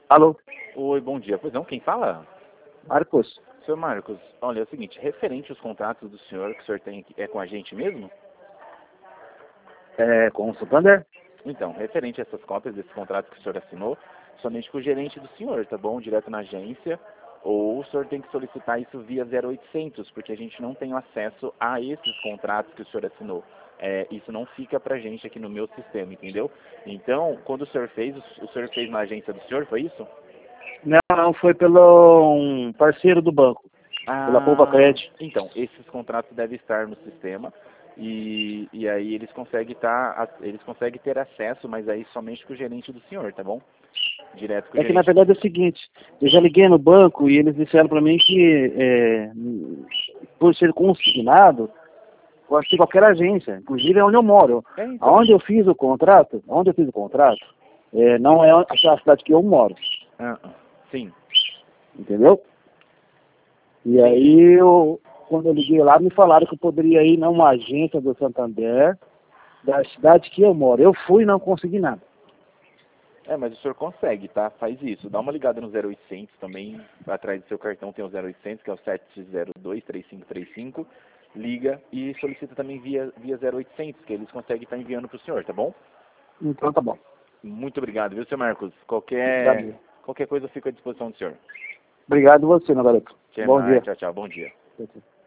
Alô, Oi, bom dia. Pois não, quem fala? Marcos? Senhor Marcos, olha, é o seguinte, referente aos contratos do senhor que o senhor tem aqui, é com a gente mesmo? É, com o Santander? Então, referente a essas cópias desses contratos que o senhor assinou, somente com o gerente do senhor, tá bom? Direto na agência, ou o senhor tem que solicitar isso via 0800, porque a gente não tem acesso a esses contratos que o senhor assinou. Isso não fica pra gente aqui no meu sistema, entendeu? Então, quando o senhor fez, o senhor fez na agência do senhor, foi isso? Não, foi pelo um parceiro do banco, pela Poupa Cred. Então, esses contratos devem estar no sistema e aí eles conseguem ter acesso, mas aí somente com o gerente do senhor, tá bom? Direto com o É que na gerente. verdade é o seguinte, eu já liguei no banco e eles disseram para mim que por ser consignado, pode ser qualquer agência, inclusive é onde eu moro. Então. Onde eu fiz o contrato, não é a cidade que eu moro, Sim. entendeu? E aí quando eu liguei lá, me falaram que eu poderia ir numa agência do Santander, da cidade que eu moro. Eu fui e não consegui nada. Mas o senhor consegue, tá? Faz isso. Dá uma ligada no 0800 também. Atrás do seu cartão tem o 0800, que é o 702-3535. Liga e solicita também via 0800, que eles conseguem estar enviando para o senhor, tá bom? Então tá bom. Muito obrigado, viu, senhor Marcos? Obrigado. Qualquer coisa eu fico à disposição do senhor. Obrigado você, meu garoto. Até Bom mais. dia. Tchau, tchau. Bom dia. Tchau, tchau.